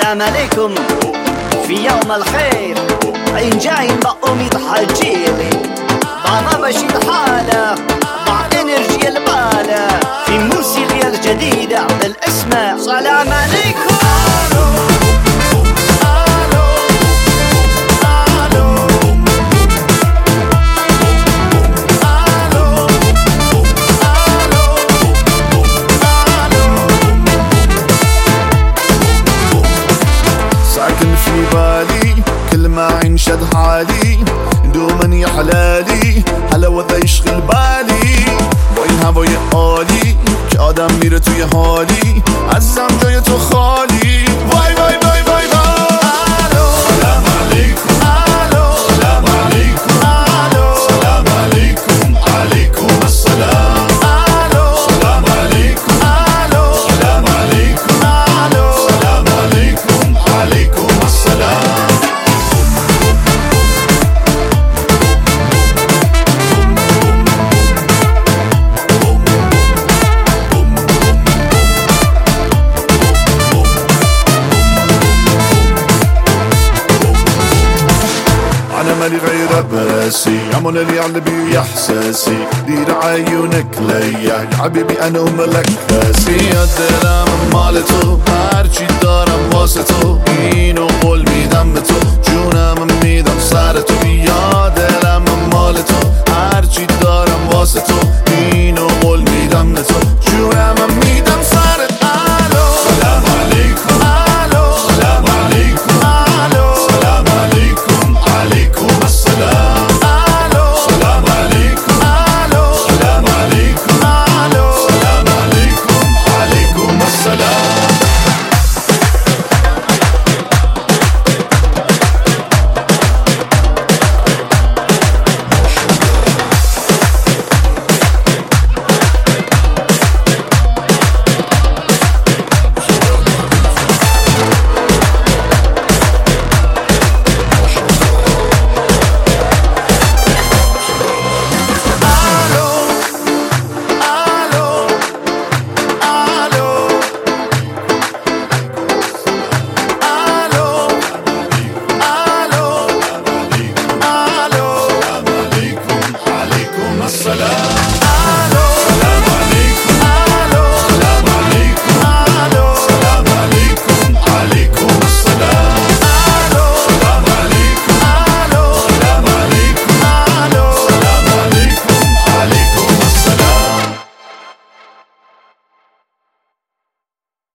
سلام عليكم في يوم الخير، عين جايين بأميض حجيلي بعضا بشيد حالة مع انرجي البالة في موسيقى الجديدة بالاسم سلام عليكم. ساكن في بالي كل ما ينشد حالي دوما يحلالي حلاوة يشغل بالي با این هوای عالی که آدم میره توی حالی عزیزم جای تو خالی وای وای وای وای وای. سلام علیکم سلام علیکم سلام علیکم علیکم السلام. سلام علیکم سلام علیکم سلام علیکم علیکم السلام. أنا مالي غير براسي عمل اللي على بي إحساسي دير عيونك ليا يا حبيبي أنا وملك راسي الدرام مالتو هرچی دارم واسه تو